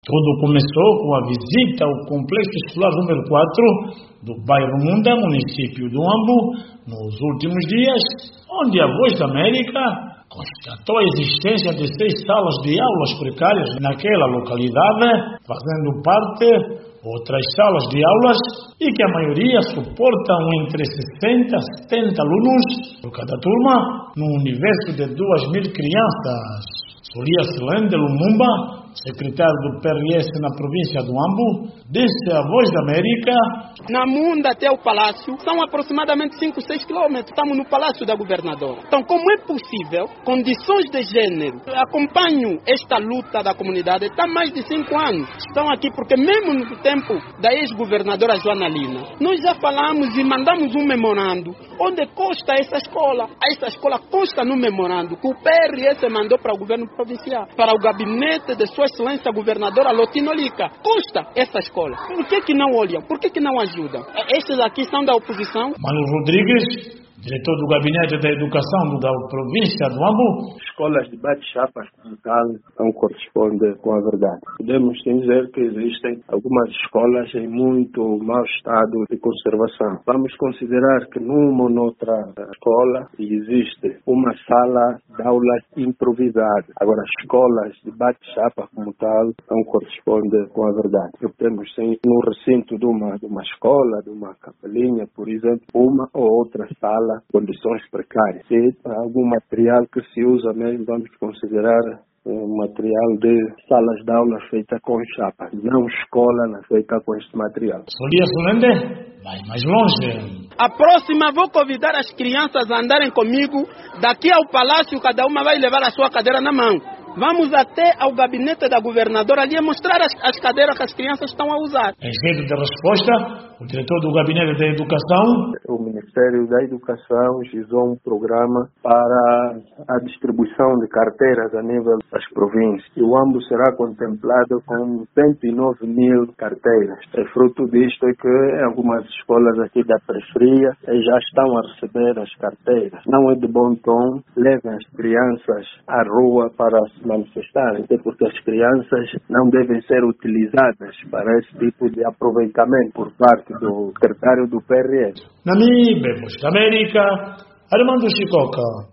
Tudo começou com a visita ao Complexo Escolar número 4 do bairro Munda, município do Ambo, nos últimos dias, onde a Voz da América constatou a existência de 6 salas de aulas precárias naquela localidade, fazendo parte outras salas de aulas e que a maioria suportam entre 60 a 70 alunos por cada turma, num universo de 2.000 crianças. Solia Silende Lumumba, secretário do PRS na província do Ambo, disse à Voz da América: na Munda até o Palácio são aproximadamente 5, 6 quilômetros. Estamos no Palácio da Governadora. Então, como é possível, condições de gênero, acompanho esta luta da comunidade, está há mais de 5 anos. Estão aqui porque mesmo no tempo da ex-governadora Joana Lina, nós já falamos e mandamos um memorando onde consta essa escola. Essa escola consta no memorando que o PRS mandou para o governo provincial, para o gabinete de Sua Excelência Governadora Lotino Lica. Consta essa escola. Por que não olham? Por que não ajudam? Estes aqui são da oposição. Mano Rodrigues, diretor do Gabinete da Educação da província do Ambo. Escolas de bate-chapas como tal não correspondem com a verdade. Podemos dizer que existem algumas escolas em muito mau estado de conservação. Vamos considerar que numa ou noutra escola existe uma sala de aulas improvisada. Agora, escolas de bate-chapa como tal não correspondem com a verdade. Temos sim, no recinto de uma escola, de uma capelinha, por exemplo, uma ou outra sala, condições precárias. Se algum material que se usa mesmo, vamos considerar um material de salas de aula feita com chapa, não escola feita com este material. Solia Solende, vai mais longe. A próxima vou convidar as crianças a andarem comigo. Daqui ao palácio, cada uma vai levar a sua cadeira na mão. Vamos até ao gabinete da governadora ali mostrar as cadeiras que as crianças estão a usar. Em jeito de resposta, o diretor do Gabinete da Educação. O Ministério da Educação gizou um programa para a distribuição de carteiras a nível das províncias. E o Ambo será contemplado com 109.000 carteiras. É fruto disto é que algumas escolas aqui da periferia já estão a receber as carteiras. Não é de bom tom, levem as crianças à rua para se manifestarem, até porque as crianças não devem ser utilizadas para esse tipo de aproveitamento por parte do secretário do PRS. Namíbia, Voz da América, Armando Chicoca.